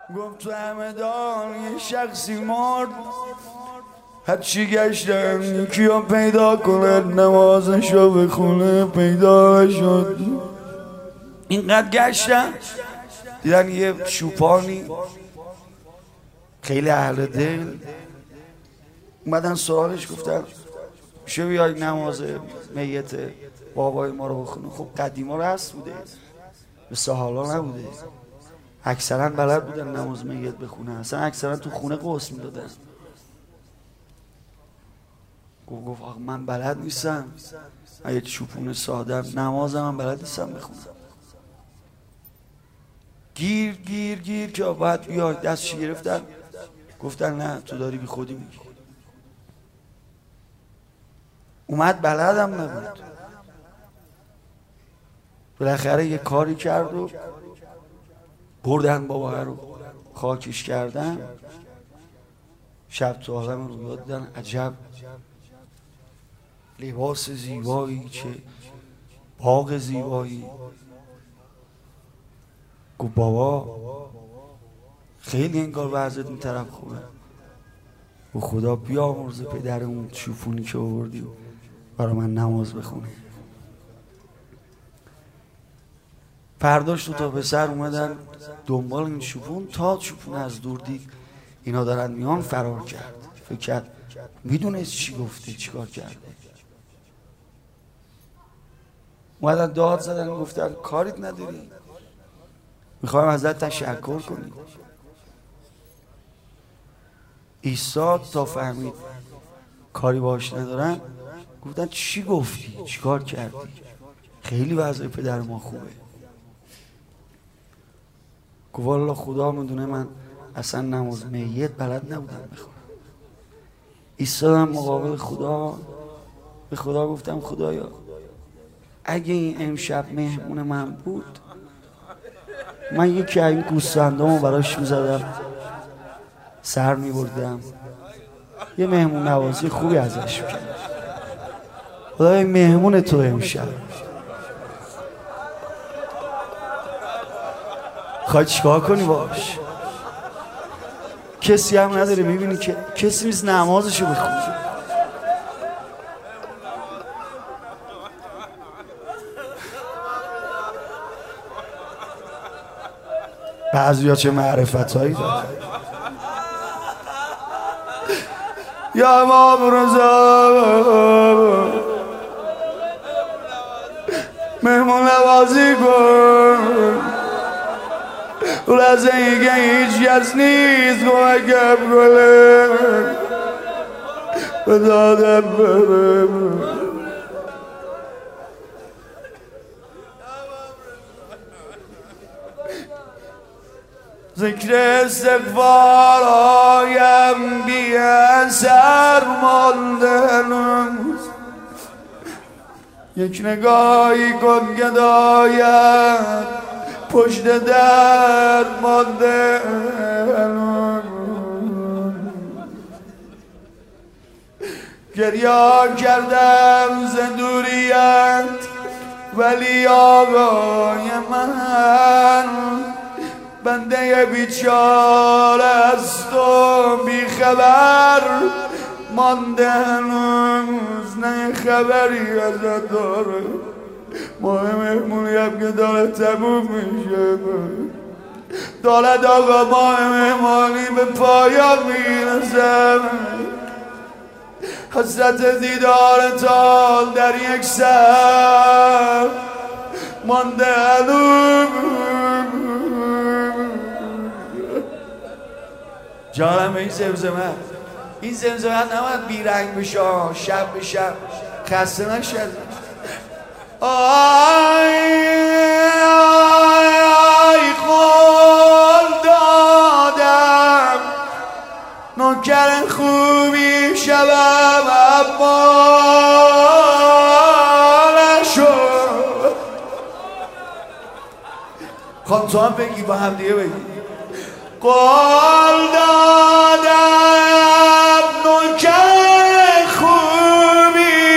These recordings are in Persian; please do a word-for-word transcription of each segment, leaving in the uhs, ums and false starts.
گفت تو همدان یه شخصی مرد، هرچی گشتم یکی رو پیدا کنه نمازشو بخونه پیدا شد. اینقدر گشتم دیدن یه چوپانی خیلی اهل دل اومدن سوالش، گفتن میشه بیای نماز میت بابای ما رو بخونه؟ خب قدیما رسم بوده، مثل حالا نبوده، اکثرا بلد بودن نماز میت بخونه، اصلا اکثرا تو خونه غسل میدادن. گفت گفت آقا من بلد نیستم، من یه چوپون سادم، نمازم من بلد نیستم بخونم. گیر گیر گیر که باید بیای، دستش گرفتن گفتن نه تو داری بی خودی میگی. اومد بلدم نبود، بالاخره یه کاری کرد و بردن بابا رو خاکش کردن. شب تو عالم رویا دیدن عجب لباس زیبایی، چه باغ زیبایی. گفت بابا خیلی انگار وضعت این طرف خوبه. و خدا بیامرزه پدر اون چوپونی که آوردی برای من نماز بخونه. فرداش دو تا پسر اومدن دنبال این چوپون، تا چوپون از دور دید اینا دارن میان فرار کرد. فکر کرد میدونست چی گفته چی کار کرده. اومدن داد زدن گفتن کاریت نداری، میخوایم ازت تشکر کنیم. عیسی تا فهمید کاری باش ندارن گفتن چی گفتی چی کار کردی؟ خیلی وضع پدر ما خوبه. گفت والله خدا میدونه من اصلا نماز میت بلد نبودم بخونم. ایستادم مقابل خدا، به خدا گفتم خدایا اگه این امشب مهمون من بود من یکی این گوسفندامو براش میزدم سر میبردم، یه مهمون نوازی خوبی ازش میکردم. خدای مهمون تو امشب خواهی چیکار کنی باش؟ کسی هم نداره، میبینی که کسی نیست نمازشو بخونه. بعضی ها چه معرفت هایی دارن. یا امام رضا مهمون نوازی کن، اون لحظه ایگه هیچ کس نیست کمکم کنه به دادم برم. ذکر استغفار آیم بی اثر ماندنم، یک نگاهی کن گدایم پشت در ماندنم. گریا کردم ز دوریت ولی آقای من بنده بیچاره از تو بیخبر مانده هنوز، نه خبری ازت داره. ماه مهمونی هم که داره تموم میشه، دارد آقا ماه مهمانی به پایان میرسه. حسرت دیدار تا در یک سر مانده هنوز. جانم این زمزمه این زمزمه نماید بیرنگ بشه، شب به شب خسته نشد. آی آی قول دادم نوکر خوبی شبم اما نشد. خواهم تو هم بگی با هم دیگه بگی. قول دادم نوکر خوبی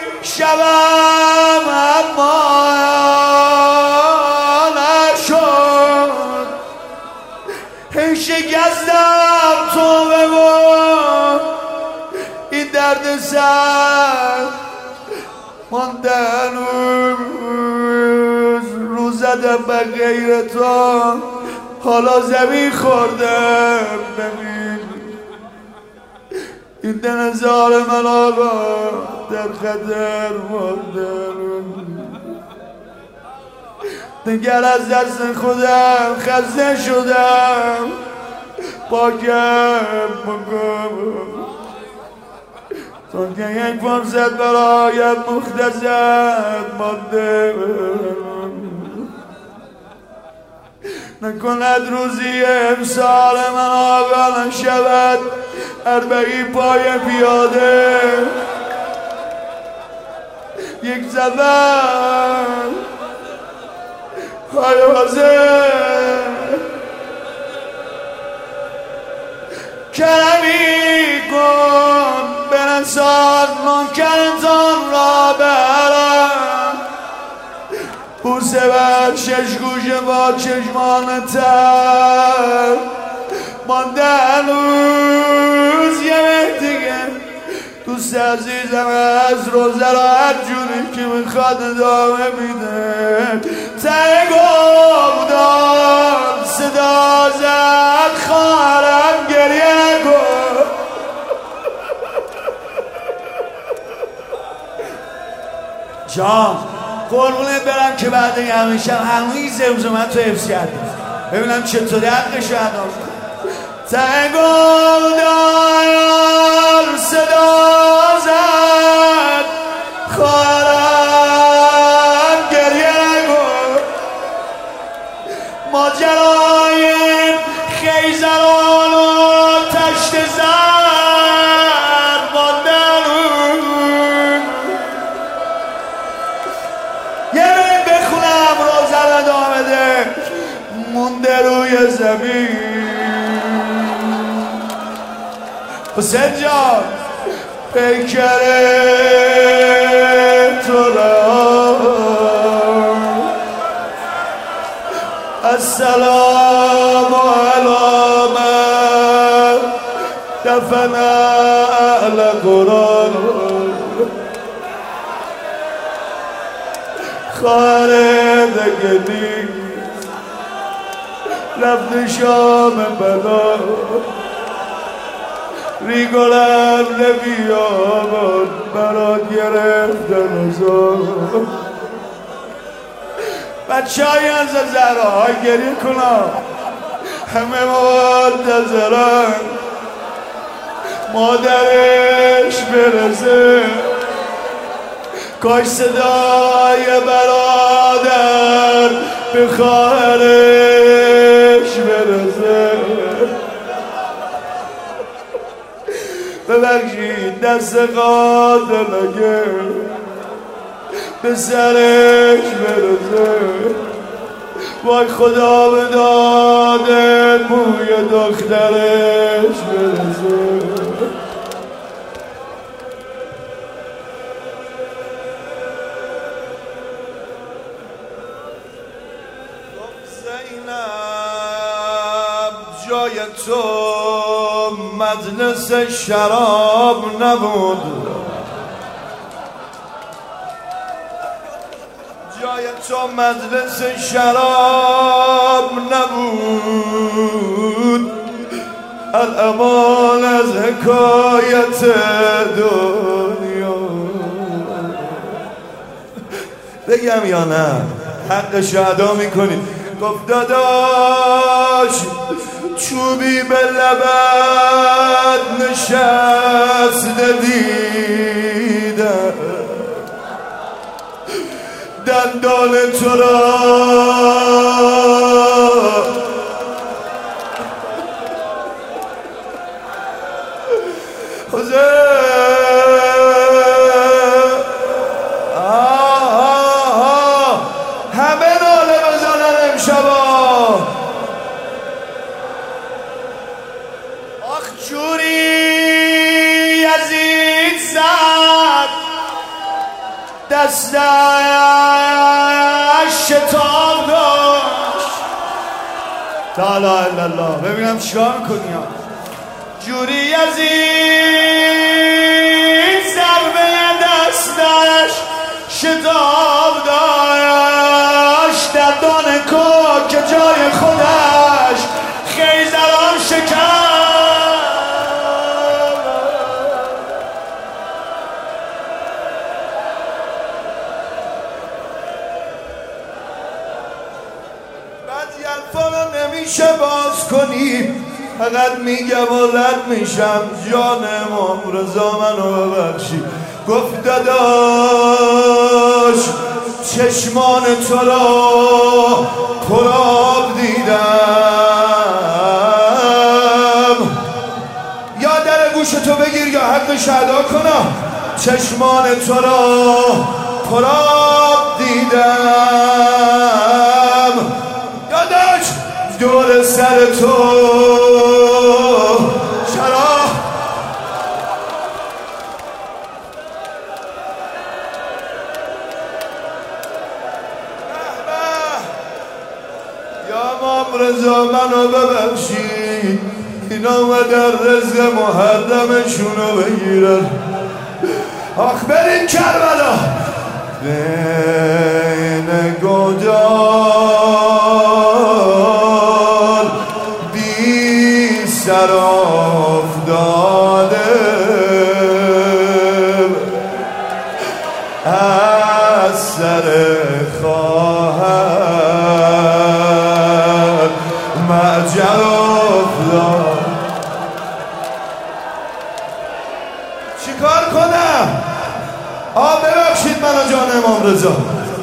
شبم اما نشد. هی شکستم تو بگو این درد سر مانده هنوز رو زدم به غیر تو حالا زمین خوردم ببین این دل ظالم آقا در خطر مرده دیگر از دست خودم خسته شدم پاکم بکن تا که یک فرصت برایم مختصر مانده نکند روزی امسال من آقا نشود اربعی پای پیاده یک زفر های حاضر کرمی کن برسان منکرتان را برم بوسه بر شش گوشه با چشمان تر مانده هنوز یه مهدیگه دوست عزیزم از روزه را هر جوری که میخواد ادامه میده ته گفتان صدا زد خواهرم گریه کن جان قربونت برم که بعد این همه شب همه زمزمه تو حفظ کردم ببینم چطوری حقشو ادا کنم ته گفتان صدا زد خواهرم گریه نکن ماجرای خیزران و تشت زر ماندن یه بریم بخونم روزه رو ادامه ده مونده روی زمین حسین جان پیکر تو را السلام علامه دفن اهل قرآن خالد گلی رفت شام بلا ریگولم نمیامد برات گرفتن ازار بچه های از زهره های گریه کنم همه منتظرن مادرش برسه کاش صدای برادر به خواهرش برسه ببخشید دست قاتل اگه به سرش برسه وای خدا به دادت بوی دخترش برسه زینب جای تو مجلس شراب نبود جای تو مجلس شراب نبود الامان از حکایت دنیا بگم یا نه حقش ادا میکنید گفت داداش چوبی به لبت نشسته دیدم دندان تو را همه ناله بزنن امشبا آخ جوری یزید زد دستش شتاب داشت لا اله الا الله. ببینم چیکار میکنی ها. جوری از این ضربه دستش شتاب داشت در دان که جای خودش خیزران شکر. بعضی الفا نمیشه باز کنی، فقط میگم و رد میشم جان امام رضا منو ببخشی. گفت داداش چشمان تو را پرآب دیدم، یا در گوش تو بگیر یا حق شهدا کنم. چشمان تو را پرآب دیدم، یاداش دور سر تو چرا یا امام رضا منو ببخشید، اینا اومدن رزق محرمشونو بگیرن. آخ برین کربلا بین گودال بی سر افتاده از سر خواهر معجر افتاد. چی کار کنم؟ آه ببخشید منو جان امام رضا.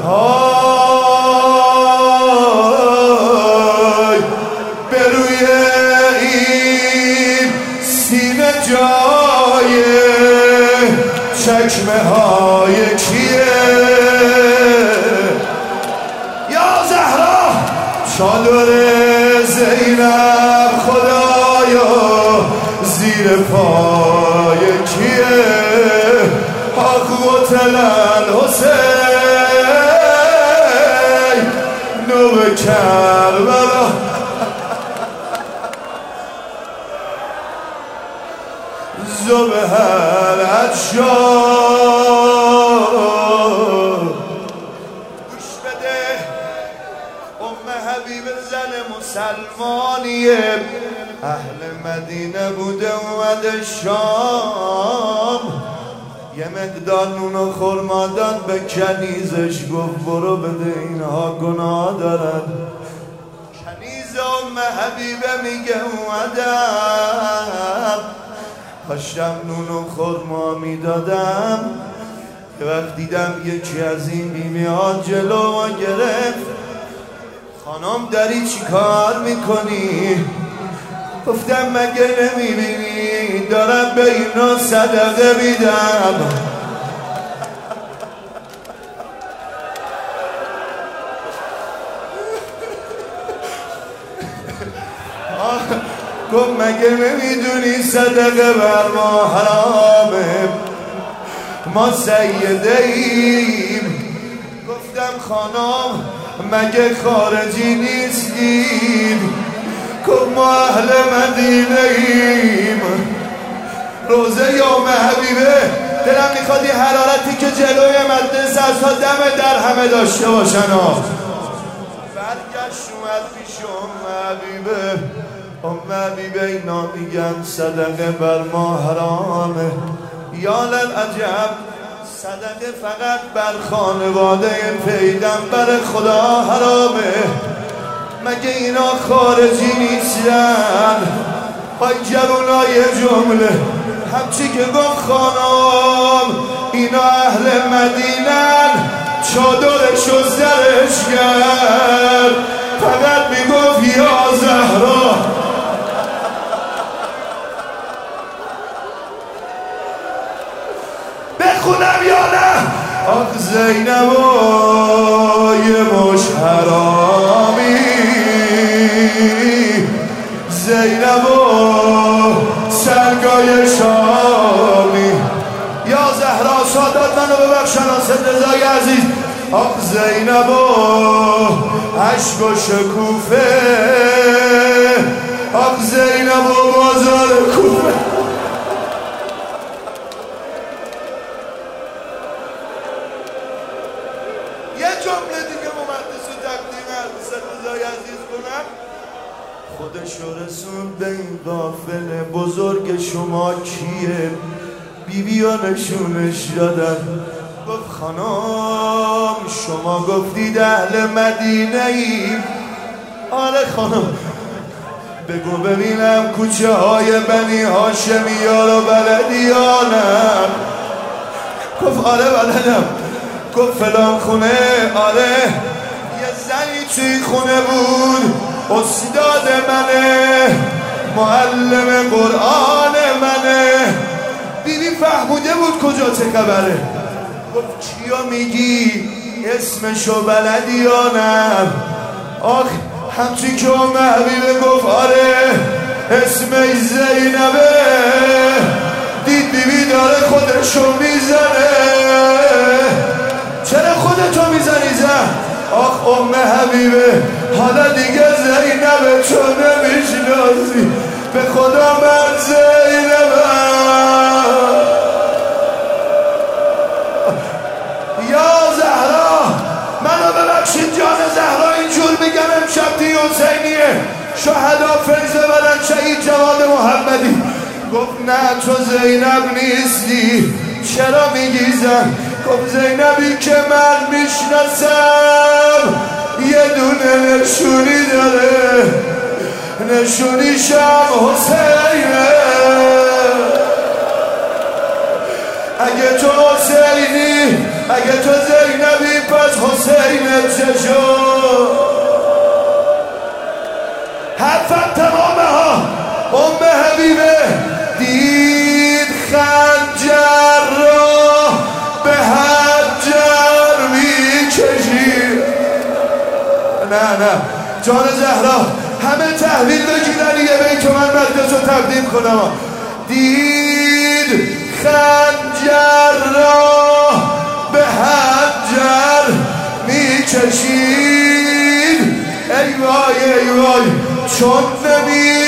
آی به روی این سینه جای چکمه های کیه؟ یا زهرا چادر زینب خدایا زیر پای کیه؟ آخ قتل الحسین نو کربلا. زبه الاشجار. گوش بده ام حبیب زن مسلمانیه، اهل مدینه بوده اومده شام، یه مقدار نون و خرما داد به کنیزش، گفت برو بده اینها گناه دارن. کنیز ام حبیبه میگه اومدم پاشتم نون و خرما میدادم که وقت دیدم یکی از این بیمی ها جلو ما گرفت. خانم داری چی کار میکنی؟ گفتم مگه نمیبینی دارم به اینا صدقه میدم. گفت مگه نمیدونی صدقه بر ما حرامه، ما سیده ایم. گفتم خانم مگه خارجی نیستیم؟ گفت ما اهل مدینه ایم. روزه یوم حبیبه دلم میخواد این حرارتی که جلوی مدرسه از تا دم در همه داشته باشن. ها برگشت اومد پیش ام حبیبه. ام حبیبه اینا میگن صدقه بر ما حرامه. یا للعجب صدقه فقط بر خانواده پیغمبر خدا حرامه، مگه اینا خارجی نیستن؟ های جوانای جمله همچی که گفت خانم اینا اهل مدینن، چادرشو زرش کرد فقط میگفت یا زهرا. بخونم یا نه؟ آخ زینب و یه مش حرامی، زینب و سرگای شامی. یا زهرا سادات منو ببخشن، ناصر رضای عزیز آق زینب و عشق و شکوفه آق زینب و بازار کوفه یه جمله دیگه ممدس و تقدیم عروس رضای عزیز کنم. خودش رو رسون به این قافله بزرگ شما کیه؟ بیبیا نشونش دادن گفت خانم شما گفتید اهل مدینه ایم. آره خانم بگو ببینم کوچه های بنی هاشمی ها رو بلدی یا نه؟ گفت آره بلدم. گفت فلان خونه آره یه زنی توی خونه بود استاد منه معلم قرآن منه. بیبی فهموده بود کجا چه خبره. گفت چیا میگی اسمشو بلدی یا نه؟ آخ همچی که اون حبیبه گفت آره اسمش زینبه. دید بیبی داره خودشو میزنه. چرا خودتو میزنی زن؟ آخ ام حبیبه حالا دیگه زینبه چون نمیشناسی به خدا من زینبه. یا زهرا منو ببخشید جان زهرا اینجور میگم امشب دی حسینیه شهدا فیضه بدن شهید جواد محمدی. گفت نه تو زینب نیستی. چرا میگی زن؟ گفت زینبی که من میشناسم یه دونه نشونی داره نشونیشم حسینه. اگه تو حسینی اگه تو زینبی پس حسینت چه شد؟ حرفم تمامه ها. ام حبیبه دید خنجر را به حجر میکشی. نه نه جان زهرا همه تحویل بگیرن یه بیت من مقدس رو تقدیم کنم. دید خنجر را به حجر میکشید. ای وای ای وای چون نمی